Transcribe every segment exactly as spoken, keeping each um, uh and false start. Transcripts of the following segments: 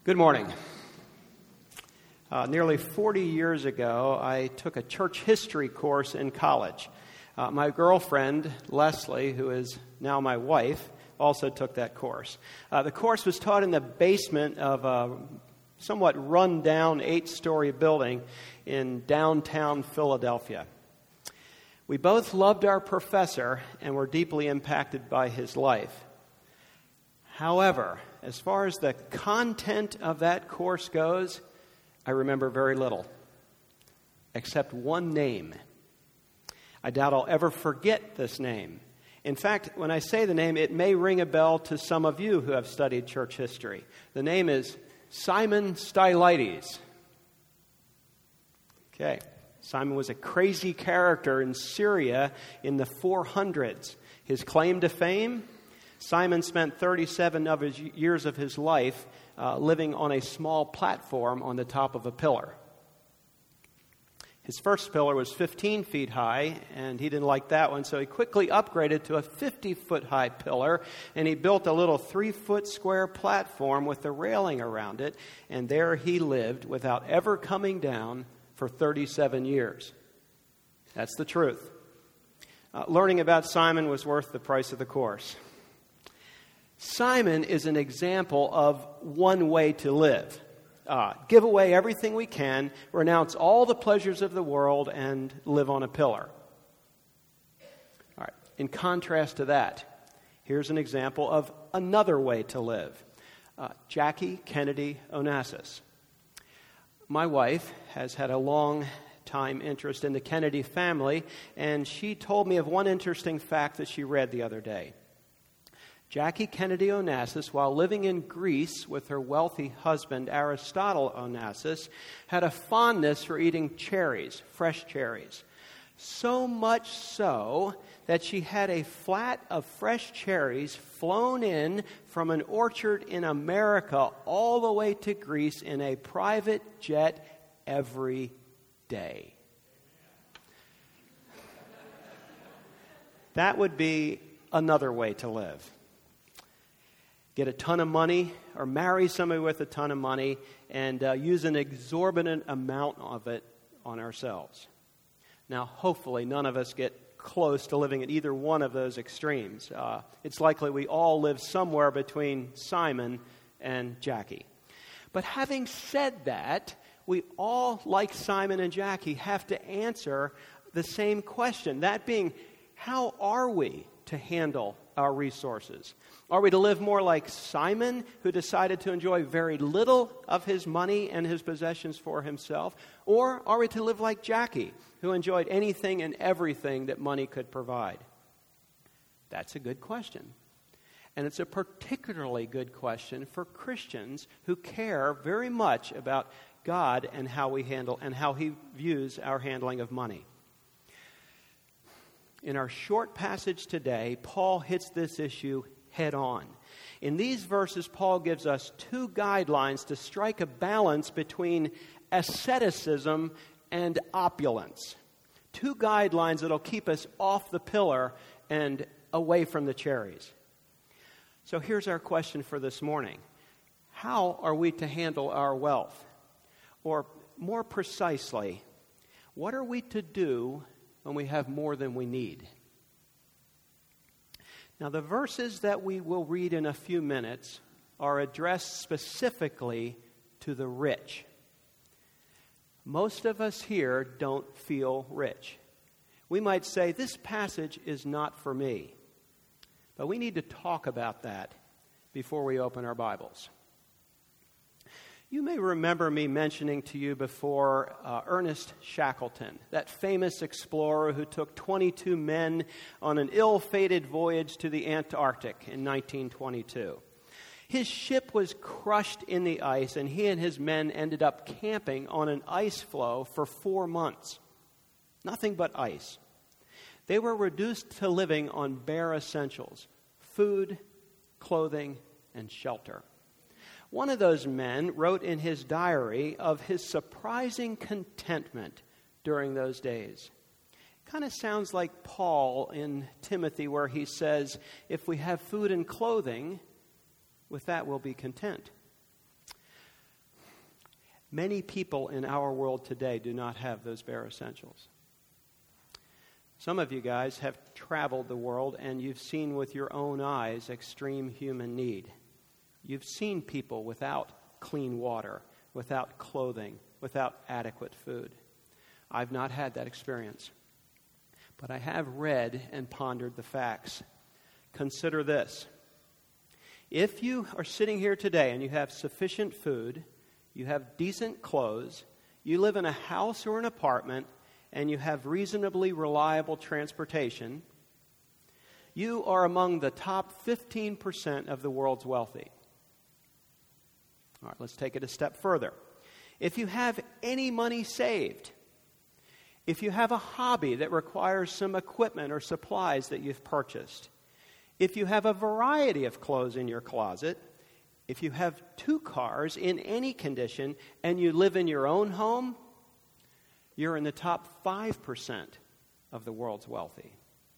Good morning. Uh, nearly forty years ago, I took a church history course in college. Uh, my girlfriend, Leslie, who is now my wife, also took that course. Uh, the course was taught in the basement of a somewhat run-down eight-story building in downtown Philadelphia. We both loved our professor and were deeply impacted by his life. However, as far as the content of that course goes, I remember very little, except one name. I doubt I'll ever forget this name. In fact, when I say the name, it may ring a bell to some of you who have studied church history. The name is Simon Stylites. Okay, Simon was a crazy character in Syria in the four hundreds. His claim to fame? Simon spent thirty-seven of his years of his life uh, living on a small platform on the top of a pillar. His first pillar was fifteen feet high, and he didn't like that one, so he quickly upgraded to a fifty-foot-high pillar, and he built a little three-foot square platform with a railing around it, and there he lived without ever coming down for thirty-seven years. That's the truth. Uh, learning about Simon was worth the price of the course. Simon is an example of one way to live. Uh, give away everything we can, renounce all the pleasures of the world, and live on a pillar. All right. In contrast to that, here's an example of another way to live. Uh, Jackie Kennedy Onassis. My wife has had a long time interest in the Kennedy family, and she told me of one interesting fact that she read the other day. Jackie Kennedy Onassis, while living in Greece with her wealthy husband Aristotle Onassis, had a fondness for eating cherries, fresh cherries. So much so that she had a flat of fresh cherries flown in from an orchard in America all the way to Greece in a private jet every day. That would be another way to live. Get a ton of money or marry somebody with a ton of money and uh, use an exorbitant amount of it on ourselves. Now, hopefully, none of us get close to living at either one of those extremes. Uh, it's likely we all live somewhere between Simon and Jackie. But having said that, we all, like Simon and Jackie, have to answer the same question. That being, how are we to handle our resources? Are we to live more like Simon, who decided to enjoy very little of his money and his possessions for himself? Or are we to live like Jackie, who enjoyed anything and everything that money could provide? That's a good question. And it's a particularly good question for Christians who care very much about God and how we handle and how He views our handling of money. In our short passage today, Paul hits this issue head on. In these verses, Paul gives us two guidelines to strike a balance between asceticism and opulence. Two guidelines that will keep us off the pillar and away from the cherries. So here's our question for this morning. How are we to handle our wealth? Or more precisely, what are we to do when we have more than we need? Now, the verses that we will read in a few minutes are addressed specifically to the rich. Most of us here don't feel rich. We might say, this passage is not for me. But we need to talk about that before we open our Bibles. You may remember me mentioning to you before uh, Ernest Shackleton, that famous explorer who took twenty-two men on an ill-fated voyage to the Antarctic in nineteen twenty-two. His ship was crushed in the ice, and he and his men ended up camping on an ice floe for four months. Nothing but ice. They were reduced to living on bare essentials: food, clothing, and shelter. One of those men wrote in his diary of his surprising contentment during those days. Kind of sounds like Paul in Timothy, where he says, if we have food and clothing, with that we'll be content. Many people in our world today do not have those bare essentials. Some of you guys have traveled the world and you've seen with your own eyes extreme human need. You've seen people without clean water, without clothing, without adequate food. I've not had that experience, but I have read and pondered the facts. Consider this. If you are sitting here today and you have sufficient food, you have decent clothes, you live in a house or an apartment, and you have reasonably reliable transportation, you are among the top fifteen percent of the world's wealthy. All right, let's take it a step further. If you have any money saved, if you have a hobby that requires some equipment or supplies that you've purchased, if you have a variety of clothes in your closet, if you have two cars in any condition, and you live in your own home, you're in the top five percent of the world's wealthy.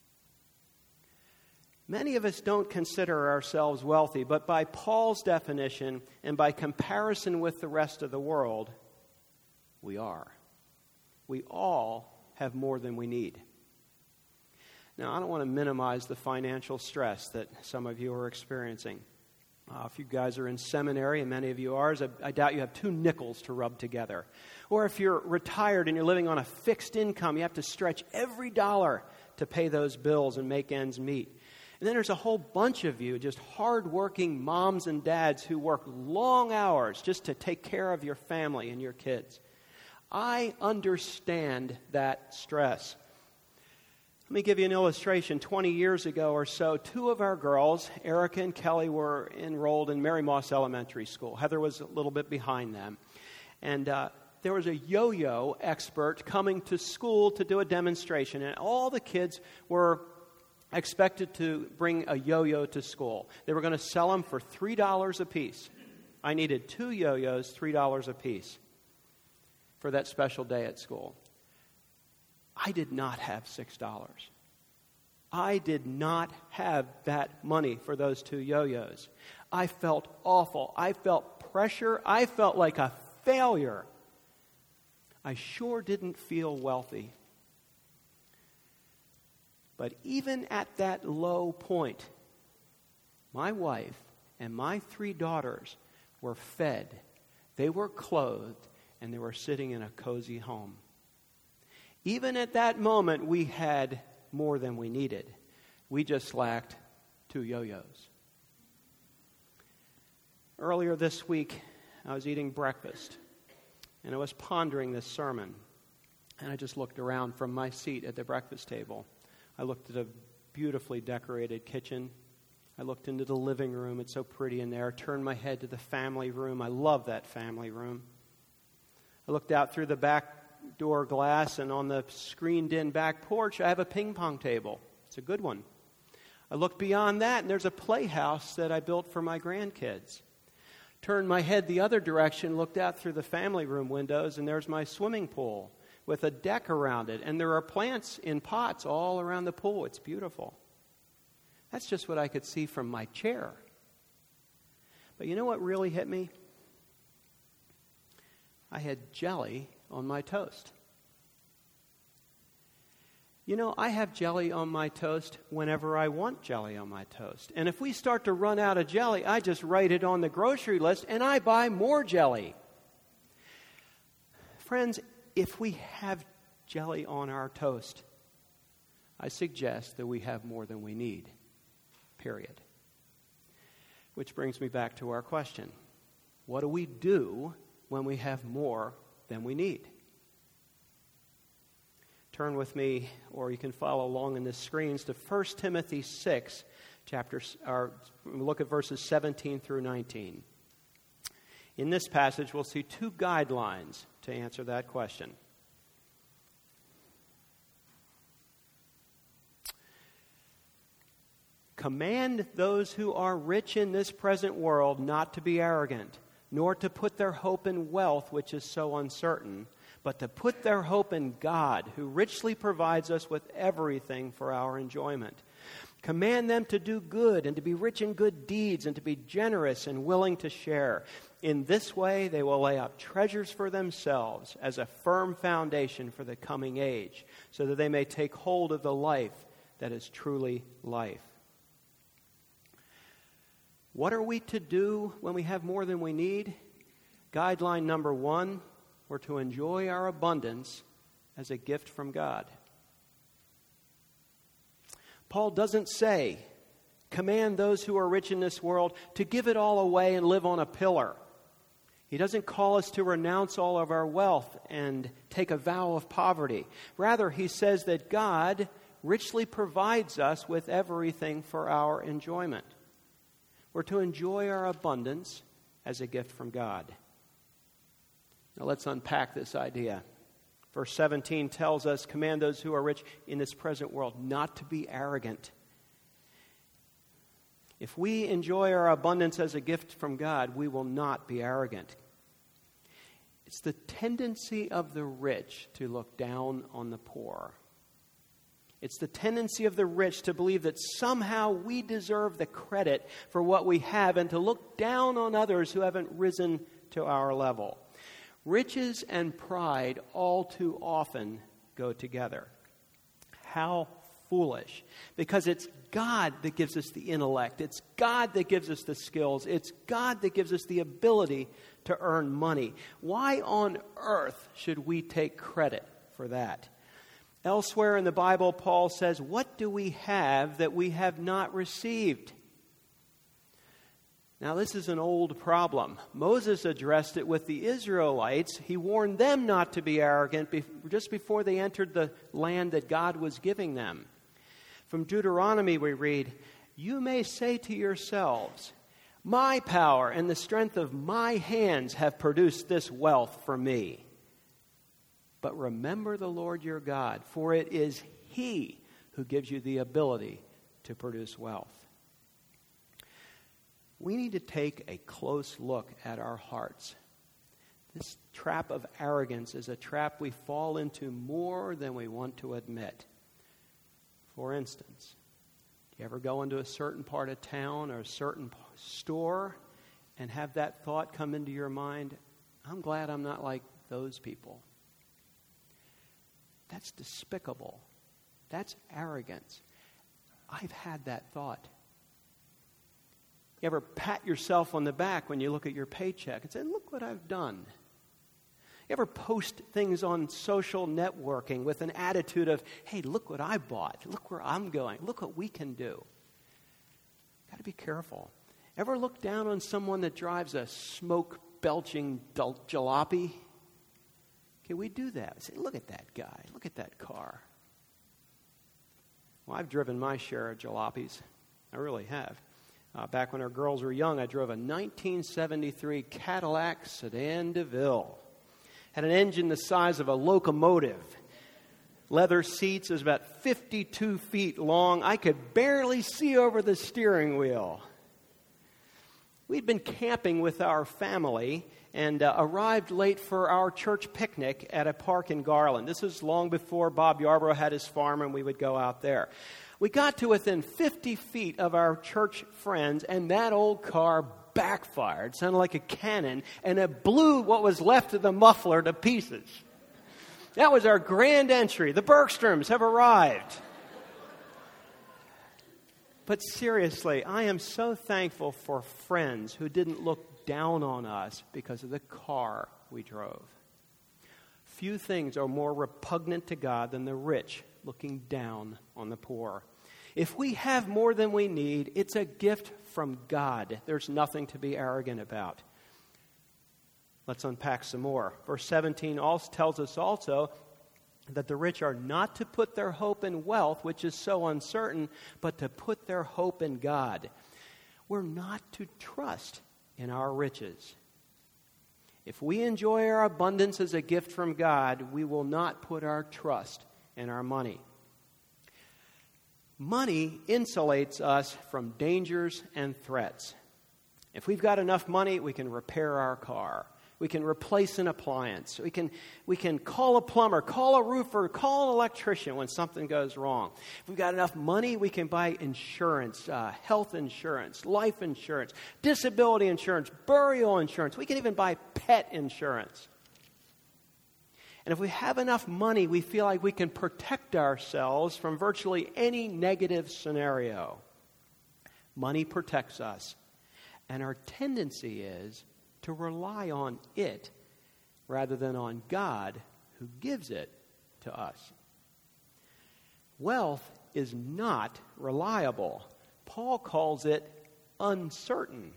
Many of us don't consider ourselves wealthy, but by Paul's definition and by comparison with the rest of the world, we are. We all have more than we need. Now, I don't want to minimize the financial stress that some of you are experiencing. Uh, if you guys are in seminary, and many of you are, I, I doubt you have two nickels to rub together. Or if you're retired and you're living on a fixed income, you have to stretch every dollar to pay those bills and make ends meet. And then there's a whole bunch of you, just hardworking moms and dads who work long hours just to take care of your family and your kids. I understand that stress. Let me give you an illustration. twenty years ago or so, two of our girls, Erica and Kelly, were enrolled in Mary Moss Elementary School. Heather was a little bit behind them. And uh, there was a yo-yo expert coming to school to do a demonstration. And all the kids were expected to bring a yo-yo to school. They were going to sell them for three dollars a piece. I needed two yo-yos, three dollars a piece for that special day at school. I did not have six dollars. I did not have that money for those two yo-yos. I felt awful. I felt pressure. I felt like a failure. I sure didn't feel wealthy. But even at that low point, my wife and my three daughters were fed, they were clothed, and they were sitting in a cozy home. Even at that moment, we had more than we needed. We just lacked two yo-yos. Earlier this week, I was eating breakfast, and I was pondering this sermon. And I just looked around from my seat at the breakfast table. I looked at a beautifully decorated kitchen. I looked into the living room. It's so pretty in there. Turned my head to the family room. I love that family room. I looked out through the back door glass, and on the screened-in back porch, I have a ping pong table. It's a good one. I looked beyond that, and there's a playhouse that I built for my grandkids. Turned my head the other direction, looked out through the family room windows, and there's my swimming pool with a deck around it, and there are plants in pots all around the pool. It's beautiful. That's just what I could see from my chair. But you know what really hit me? I had jelly on my toast. You know, I have jelly on my toast whenever I want jelly on my toast. And if we start to run out of jelly, I just write it on the grocery list and I buy more jelly. Friends, if we have jelly on our toast, I suggest that we have more than we need. Period. Which brings me back to our question. What do we do when we have more than we need? Turn with me, or you can follow along in the screens, to First Timothy six, chapter, or look at verses seventeen through nineteen. In this passage, we'll see two guidelines to answer that question. Command those who are rich in this present world not to be arrogant, nor to put their hope in wealth, which is so uncertain, but to put their hope in God, who richly provides us with everything for our enjoyment. Command them to do good and to be rich in good deeds and to be generous and willing to share. In this way, they will lay up treasures for themselves as a firm foundation for the coming age, so that they may take hold of the life that is truly life. What are we to do when we have more than we need? Guideline number one, we're to enjoy our abundance as a gift from God. Paul doesn't say, command those who are rich in this world to give it all away and live on a pillar. He doesn't call us to renounce all of our wealth and take a vow of poverty. Rather, he says that God richly provides us with everything for our enjoyment. We're to enjoy our abundance as a gift from God. Now let's unpack this idea. Verse seventeen tells us, command those who are rich in this present world not to be arrogant. If we enjoy our abundance as a gift from God, we will not be arrogant. It's the tendency of the rich to look down on the poor. It's the tendency of the rich to believe that somehow we deserve the credit for what we have and to look down on others who haven't risen to our level. Riches and pride all too often go together. How foolish. Because it's God that gives us the intellect. It's God that gives us the skills. It's God that gives us the ability to earn money. Why on earth should we take credit for that? Elsewhere in the Bible, Paul says, what do we have that we have not received? Now, this is an old problem. Moses addressed it with the Israelites. He warned them not to be arrogant just before they entered the land that God was giving them. From Deuteronomy we read, you may say to yourselves, my power and the strength of my hands have produced this wealth for me. But remember the Lord your God, for it is He who gives you the ability to produce wealth. We need to take a close look at our hearts. This trap of arrogance is a trap we fall into more than we want to admit. For instance, do you ever go into a certain part of town or a certain store and have that thought come into your mind, I'm glad I'm not like those people? That's despicable. That's arrogance. I've had that thought. You ever pat yourself on the back when you look at your paycheck and say, look what I've done? You ever post things on social networking with an attitude of, hey, look what I bought. Look where I'm going. Look what we can do. Got to be careful. Ever look down on someone that drives a smoke-belching jalopy? Okay, we do that. We say, look at that guy. Look at that car. Well, I've driven my share of jalopies. I really have. Uh, back when our girls were young, I drove a nineteen seventy-three Cadillac Sedan DeVille. Had an engine the size of a locomotive. Leather seats. It was about fifty-two feet long. I could barely see over the steering wheel. We'd been camping with our family and uh, arrived late for our church picnic at a park in Garland. This was long before Bob Yarborough had his farm and we would go out there. We got to within fifty feet of our church friends, and that old car backfired, sounded like a cannon, and it blew what was left of the muffler to pieces. That was our grand entry. The Bergstroms have arrived. But seriously, I am so thankful for friends who didn't look down on us because of the car we drove. Few things are more repugnant to God than the rich looking down on the poor. If we have more than we need, it's a gift from God. There's nothing to be arrogant about. Let's unpack some more. Verse seventeen also tells us also that the rich are not to put their hope in wealth, which is so uncertain, but to put their hope in God. We're not to trust in our riches. If we enjoy our abundance as a gift from God, we will not put our trust in our money. Money insulates us from dangers and threats. If we've got enough money, we can repair our car. We can replace an appliance. We can, we can call a plumber, call a roofer, call an electrician when something goes wrong. If we've got enough money, we can buy insurance, uh, health insurance, life insurance, disability insurance, burial insurance. We can even buy pet insurance. And if we have enough money, we feel like we can protect ourselves from virtually any negative scenario. Money protects us. And our tendency is to rely on it rather than on God who gives it to us. Wealth is not reliable. Paul calls it uncertain.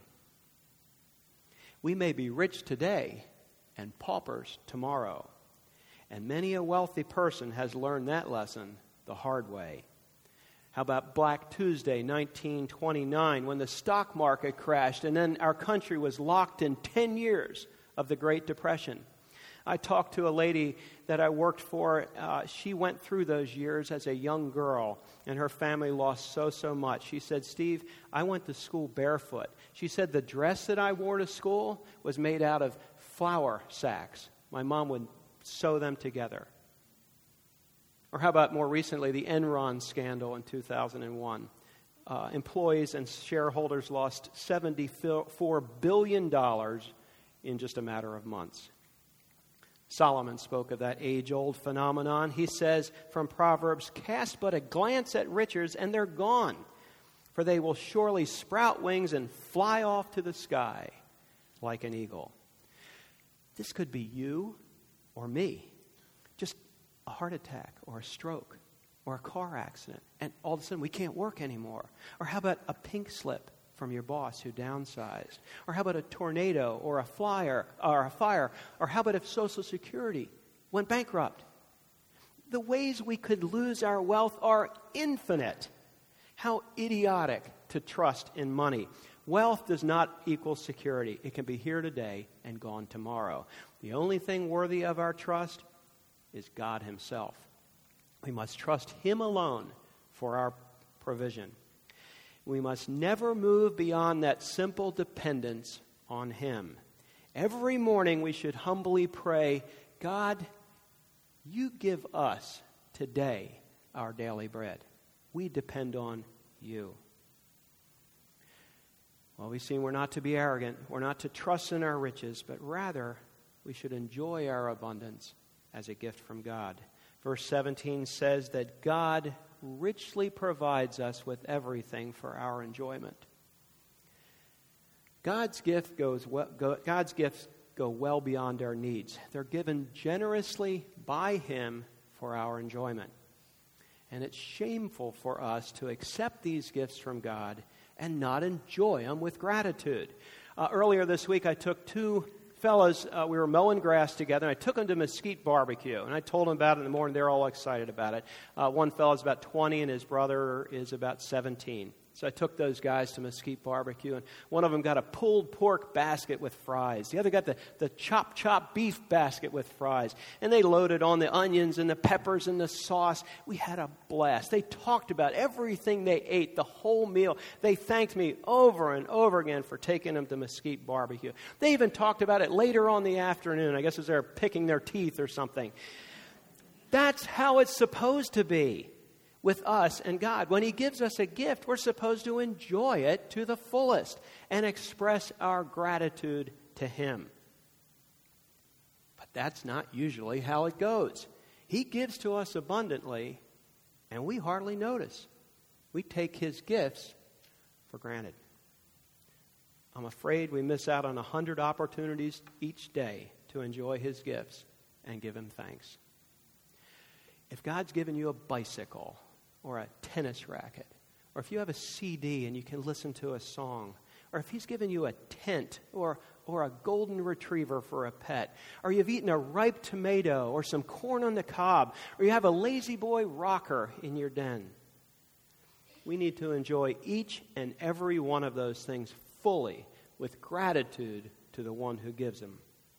We may be rich today and paupers tomorrow. And many a wealthy person has learned that lesson the hard way. How about Black Tuesday, nineteen twenty-nine, when the stock market crashed and then our country was locked in ten years of the Great Depression? I talked to a lady that I worked for. Uh, she went through those years as a young girl, and her family lost so, so much. She said, Steve, I went to school barefoot. She said the dress that I wore to school was made out of flour sacks. My mom would sew them together. Or how about more recently, the Enron scandal in two thousand one? Uh, employees and shareholders lost seventy-four billion dollars in just a matter of months. Solomon spoke of that age-old phenomenon. He says from Proverbs, cast but a glance at riches and they're gone, for they will surely sprout wings and fly off to the sky like an eagle. This could be you or me. Just a heart attack or a stroke or a car accident, and all of a sudden we can't work anymore. Or how about a pink slip from your boss who downsized? Or how about a tornado or a flyer or a fire? Or how about if Social Security went bankrupt? The ways we could lose our wealth are infinite. How idiotic to trust in money. Wealth does not equal security. It can be here today and gone tomorrow. The only thing worthy of our trust is God himself. We must trust him alone for our provision. We must never move beyond that simple dependence on him. Every morning we should humbly pray, God, you give us today our daily bread. We depend on you. Well, we've seen we're not to be arrogant. We're not to trust in our riches, but rather we should enjoy our abundance as a gift from God. Verse seventeen says that God richly provides us with everything for our enjoyment. God's gift goes well, go, God's gifts go well beyond our needs. They're given generously by him for our enjoyment. And it's shameful for us to accept these gifts from God and not enjoy them with gratitude. Uh, earlier this week, I took two fellas, uh, we were mowing grass together, and I took them to Mesquite Barbecue, and I told them about it in the morning. They're all excited about it. Uh, one fellow's about twenty, and his brother is about seventeen. So I took those guys to Mesquite Barbecue, and one of them got a pulled pork basket with fries. The other got the, the chopped, chopped beef basket with fries. And they loaded on the onions and the peppers and the sauce. We had a blast. They talked about everything they ate, the whole meal. They thanked me over and over again for taking them to Mesquite Barbecue. They even talked about it later on in the afternoon, I guess as they're picking their teeth or something. That's how it's supposed to be with us and God. When he gives us a gift, we're supposed to enjoy it to the fullest and express our gratitude to him. But that's not usually how it goes. He gives to us abundantly, and we hardly notice. We take his gifts for granted. I'm afraid we miss out on a hundred opportunities each day to enjoy his gifts and give him thanks. If God's given you a bicycle or a tennis racket, or if you have a C D and you can listen to a song, or if he's given you a tent or, or a golden retriever for a pet, or you've eaten a ripe tomato or some corn on the cob, or you have a lazy boy rocker in your den, we need to enjoy each and every one of those things fully with gratitude to the one who gives them.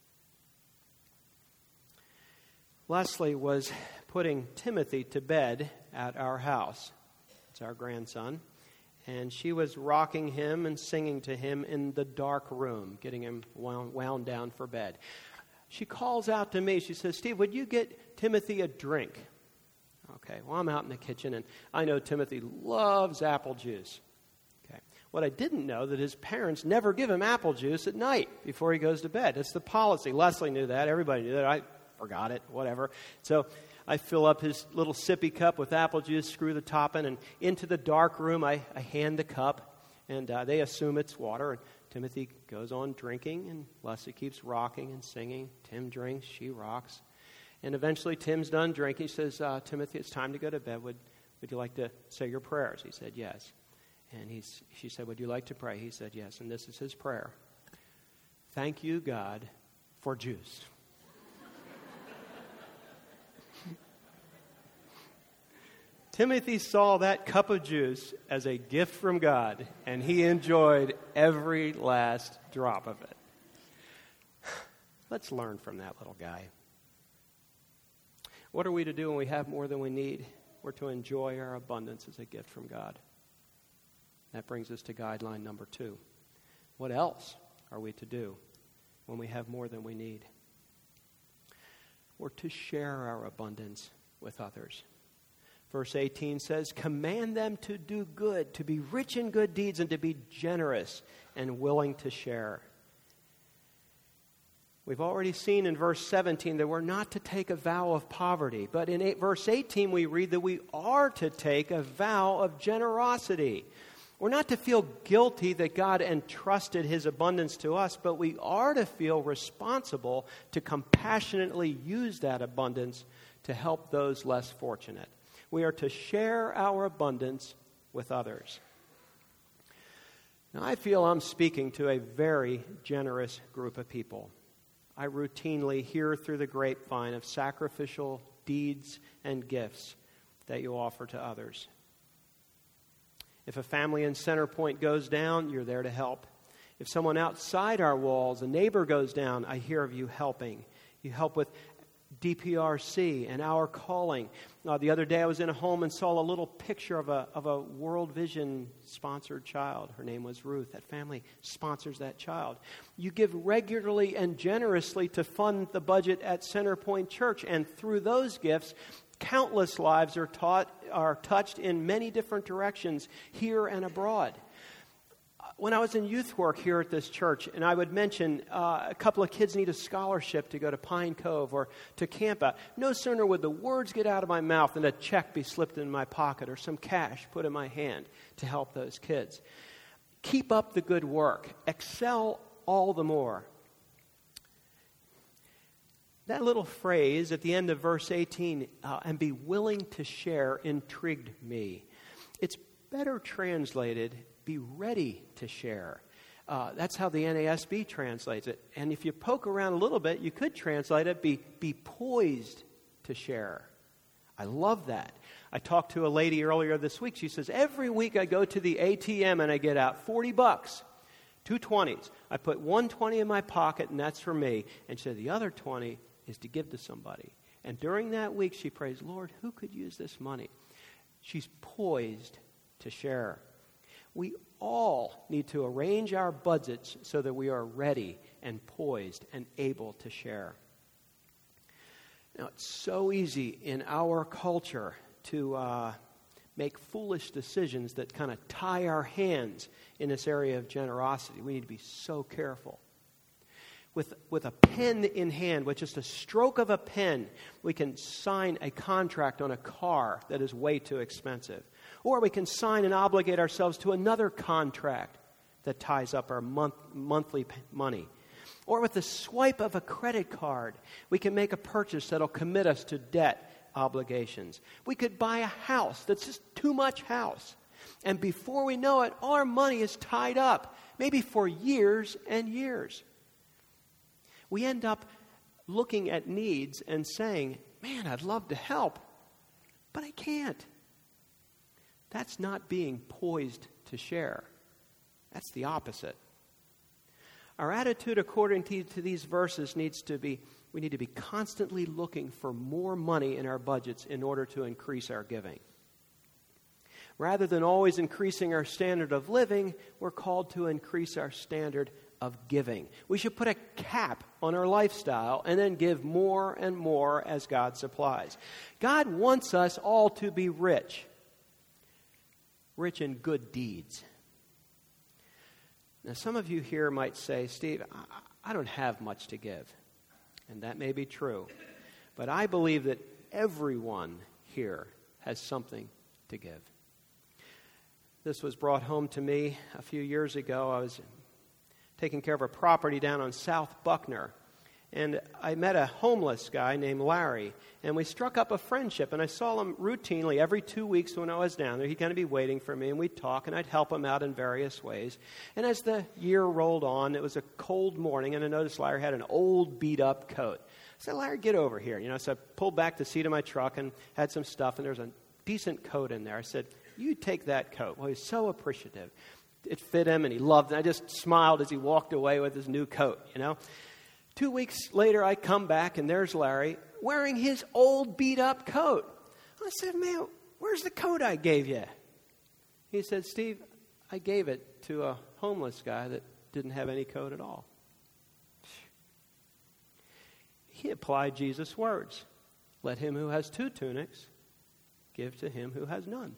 Leslie was putting Timothy to bed at our house. It's our grandson. and she was rocking him and singing to him in the dark room, getting him wound, wound down for bed. She calls out to me. She says, "Steve, would you get Timothy a drink?" Okay, well, I'm out in the kitchen, and I know Timothy loves apple juice. Okay, what I didn't know that his parents never give him apple juice at night before he goes to bed. It's the policy. Leslie knew that. Everybody knew that. I forgot it, whatever. So I fill up his little sippy cup with apple juice, screw the top in, and into the dark room I, I hand the cup, and uh, they assume it's water, and Timothy goes on drinking, and Leslie keeps rocking and singing. Tim drinks, she rocks. And eventually Tim's done drinking. He says, uh, "Timothy, it's time to go to bed. Would, would you like to say your prayers?" He said, "Yes." And he's, she said, "Would you like to pray?" He said, "Yes." And this is his prayer. "Thank you, God, for juice." Timothy saw that cup of juice as a gift from God, and he enjoyed every last drop of it. Let's learn from that little guy. What are we to do when we have more than we need? We're to enjoy our abundance as a gift from God. That brings us to guideline number two. What else are we to do when we have more than we need? We're to share our abundance with others. Verse eighteen says, "Command them to do good, to be rich in good deeds, and to be generous and willing to share." We've already seen in verse seventeen that we're not to take a vow of poverty. But in eight, verse eighteen, we read that we are to take a vow of generosity. We're not to feel guilty that God entrusted his abundance to us, but we are to feel responsible to compassionately use that abundance to help those less fortunate. We are to share our abundance with others. Now, I feel I'm speaking to a very generous group of people. I routinely hear through the grapevine of sacrificial deeds and gifts that you offer to others. If a family in Center Point goes down, you're there to help. If someone outside our walls, a neighbor goes down, I hear of you helping. You help with D P R C and Our Calling. Uh, the other day I was in a home and saw a little picture of a of a World Vision sponsored child. Her name was Ruth. That family sponsors that child. You give regularly and generously to fund the budget at Center Point Church, and through those gifts, countless lives are taught are touched in many different directions here and abroad. When I was in youth work here at this church, and I would mention uh, a couple of kids need a scholarship to go to Pine Cove or to camp out, no sooner would the words get out of my mouth than a check be slipped in my pocket or some cash put in my hand to help those kids. Keep up the good work. Excel all the more. That little phrase at the end of verse eighteen, uh, and be willing to share, intrigued me. It's better translated, be ready to share. Uh, that's how the N A S B translates it. And if you poke around a little bit, you could translate it, be, be poised to share. I love that. I talked to a lady earlier this week. She says, every week I go to the A T M and I get out forty bucks, two twenties. I put one twenty in my pocket, and that's for me. And she said, the other twenty is to give to somebody. And during that week, she prays, Lord, who could use this money? She's poised to share. We all need to arrange our budgets so that we are ready and poised and able to share. Now, it's so easy in our culture to uh, make foolish decisions that kind of tie our hands in this area of generosity. We need to be so careful. With, with a pen in hand, with just a stroke of a pen, we can sign a contract on a car that is way too expensive. Or we can sign and obligate ourselves to another contract that ties up our month, monthly money. Or with the swipe of a credit card, we can make a purchase that'll commit us to debt obligations. We could buy a house that's just too much house. And before we know it, our money is tied up, maybe for years and years. We end up looking at needs and saying, man, I'd love to help, but I can't. That's not being poised to share. That's the opposite. Our attitude according to, to these verses needs to be, we need to be constantly looking for more money in our budgets in order to increase our giving. Rather than always increasing our standard of living, we're called to increase our standard of giving. We should put a cap on our lifestyle and then give more and more as God supplies. God wants us all to be rich. Rich in good deeds. Now, some of you here might say, Steve, I, I don't have much to give. And that may be true. But I believe that everyone here has something to give. This was brought home to me a few years ago. I was taking care of a property down on South Buckner. And I met a homeless guy named Larry. And we struck up a friendship. And I saw him routinely every two weeks when I was down there. He'd kind of be waiting for me. And we'd talk. And I'd help him out in various ways. And as the year rolled on, it was a cold morning. And I noticed Larry had an old beat-up coat. I said, Larry, get over here. You know, so I pulled back the seat of my truck and had some stuff. And there was a decent coat in there. I said, you take that coat. Well, he was so appreciative. It fit him and he loved it. I just smiled as he walked away with his new coat, you know. Two weeks later, I come back and there's Larry wearing his old beat-up coat. I said, man, where's the coat I gave you? He said, Steve, I gave it to a homeless guy that didn't have any coat at all. He applied Jesus' words. Let him who has two tunics give to him who has none.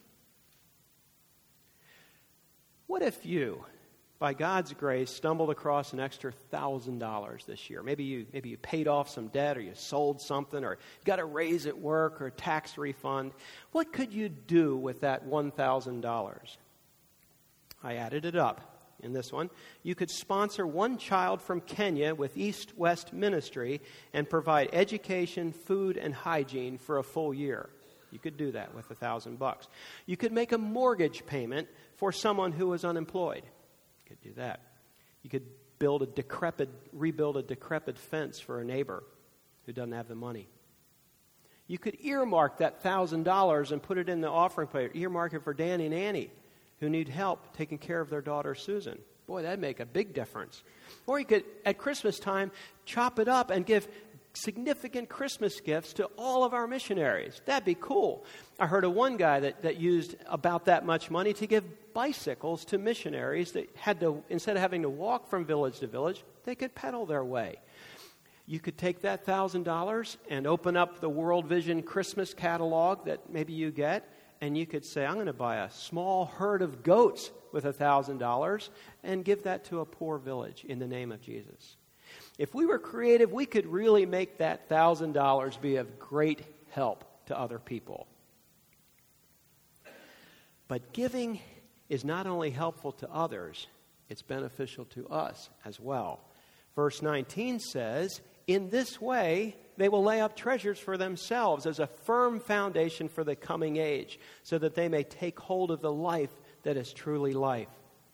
What if you, by God's grace, stumbled across an extra one thousand dollars this year? Maybe you maybe you paid off some debt, or you sold something, or got a raise at work, or a tax refund. What could you do with that one thousand dollars? I added it up in this one. You could sponsor one child from Kenya with East-West Ministry and provide education, food, and hygiene for a full year. You could do that with a thousand bucks. You could make a mortgage payment for someone who was unemployed. You could do that. You could build a decrepit, rebuild a decrepit fence for a neighbor who doesn't have the money. You could earmark that thousand dollars and put it in the offering plate. Earmark it for Danny and Annie, who need help taking care of their daughter Susan. Boy, that'd make a big difference. Or you could, at Christmas time, chop it up and give significant Christmas gifts to all of our missionaries. That'd be cool. I heard of one guy that, that used about that much money to give bicycles to missionaries that had to, instead of having to walk from village to village, they could pedal their way. You could take that one thousand dollars and open up the World Vision Christmas catalog that maybe you get, and you could say, I'm going to buy a small herd of goats with one thousand dollars and give that to a poor village in the name of Jesus. If we were creative, we could really make that one thousand dollars be of great help to other people. But giving is not only helpful to others, it's beneficial to us as well. Verse nineteen says, in this way they will lay up treasures for themselves as a firm foundation for the coming age, so that they may take hold of the life that is truly life.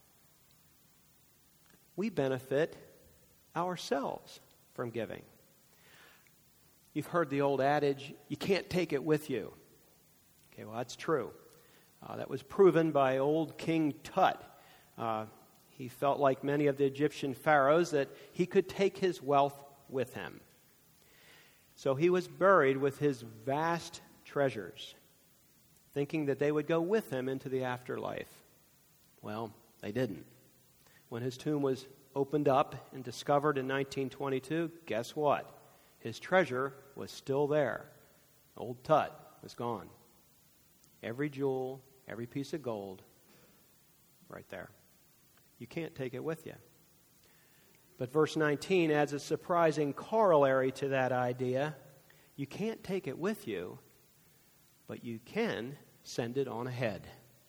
We benefit ourselves from giving. You've heard the old adage, you can't take it with you. Okay, well, that's true. Uh, that was proven by old King Tut. Uh, he felt like many of the Egyptian pharaohs that he could take his wealth with him. So he was buried with his vast treasures, thinking that they would go with him into the afterlife. Well, they didn't. When his tomb was opened up and discovered in nineteen twenty-two, guess what? His treasure was still there. Old Tut was gone. Every jewel, every piece of gold, right there. You can't take it with you. But verse nineteen adds a surprising corollary to that idea. You can't take it with you, but you can send it on ahead.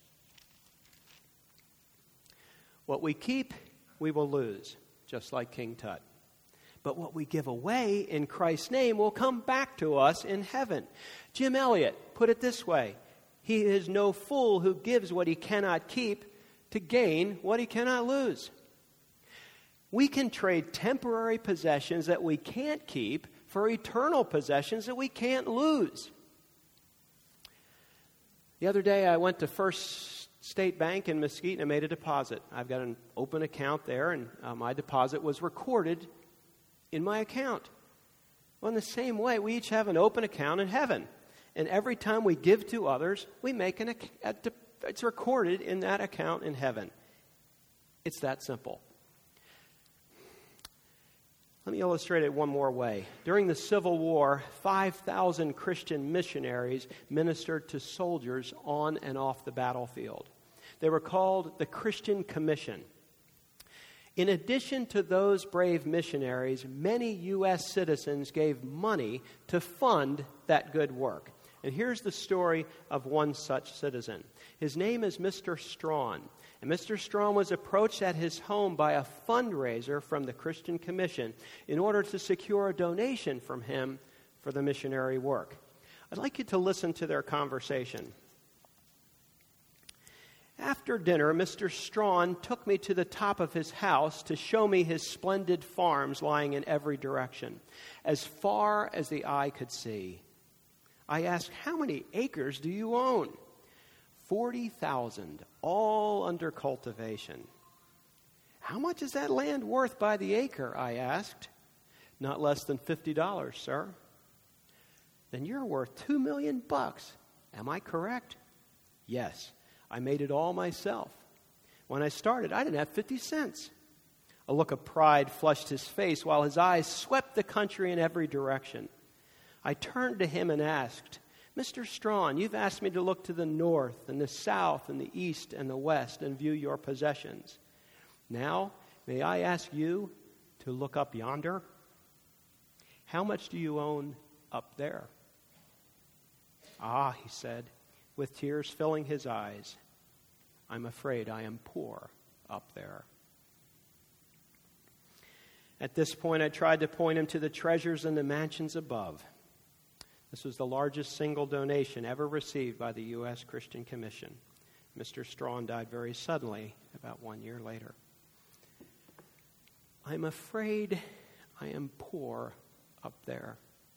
What we keep, we will lose, just like King Tut. But what we give away in Christ's name will come back to us in heaven. Jim Elliot put it this way: he is no fool who gives what he cannot keep to gain what he cannot lose. We can trade temporary possessions that we can't keep for eternal possessions that we can't lose. The other day I went to First State Bank in Mesquite and I made a deposit. I've got an open account there, and uh, my deposit was recorded in my account. Well, in the same way, we each have an open account in heaven. And every time we give to others, we make an, a, it's recorded in that account in heaven. It's that simple. Let me illustrate it one more way. During the Civil War, five thousand Christian missionaries ministered to soldiers on and off the battlefield. They were called the Christian Commission. In addition to those brave missionaries, many U S citizens gave money to fund that good work. And here's the story of one such citizen. His name is Mister Strawn. And Mister Strawn was approached at his home by a fundraiser from the Christian Commission in order to secure a donation from him for the missionary work. I'd like you to listen to their conversation. After dinner, Mister Strawn took me to the top of his house to show me his splendid farms lying in every direction, as far as the eye could see. I asked, "How many acres do you own?" forty thousand, all under cultivation. "How much is that land worth by the acre?" I asked. "Not less than fifty dollars, sir." "Then you're worth two million bucks. Am I correct?" "Yes, I made it all myself. When I started, I didn't have fifty cents. A look of pride flushed his face while his eyes swept the country in every direction. I turned to him and asked, "Mister Strawn, you've asked me to look to the north and the south and the east and the west and view your possessions. Now, may I ask you to look up yonder? How much do you own up there?" "Ah," he said, with tears filling his eyes, "I'm afraid I am poor up there." At this point, I tried to point him to the treasures in the mansions above. This was the largest single donation ever received by the U S Christian Commission. Mister Strawn died very suddenly about one year later. "I'm afraid I am poor up there."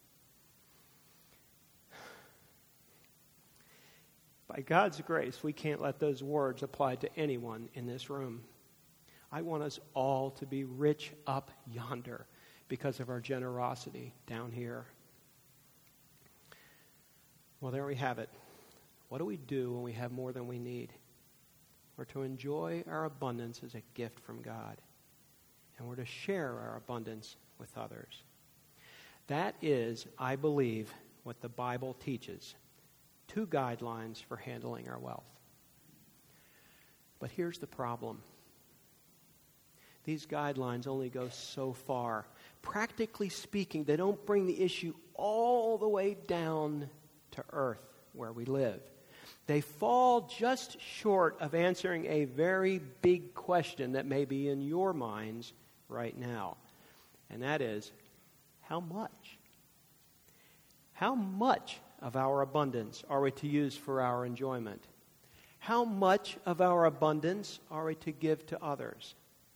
By God's grace, we can't let those words apply to anyone in this room. I want us all to be rich up yonder because of our generosity down here. Well, there we have it. What do we do when we have more than we need? We're to enjoy our abundance as a gift from God, and we're to share our abundance with others. That is, I believe, what the Bible teaches. Two guidelines for handling our wealth. But here's the problem. These guidelines only go so far. Practically speaking, they don't bring the issue all the way down to earth where we live. They fall just short of answering a very big question that may be in your minds right now. And that is, how much? How much of our abundance are we to use for our enjoyment? How much of our abundance are we to give to others?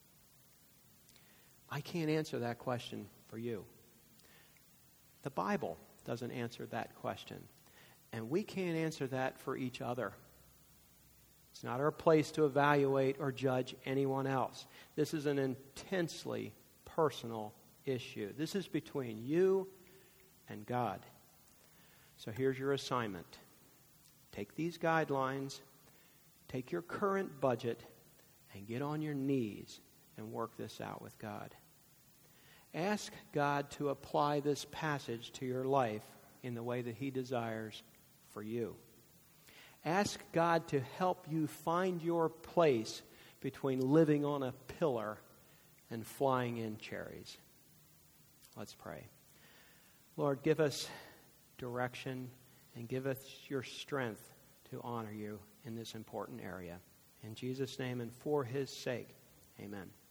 I can't answer that question for you. The Bible doesn't answer that question. And we can't answer that for each other. It's not our place to evaluate or judge anyone else. This is an intensely personal issue. This is between you and God. So here's your assignment. Take these guidelines, take your current budget, and get on your knees and work this out with God. Ask God to apply this passage to your life in the way that He desires for you. Ask God to help you find your place between living on a pillar and flying in cherries. Let's pray. Lord, give us direction and give us your strength to honor you in this important area. In Jesus' name and for His sake, amen.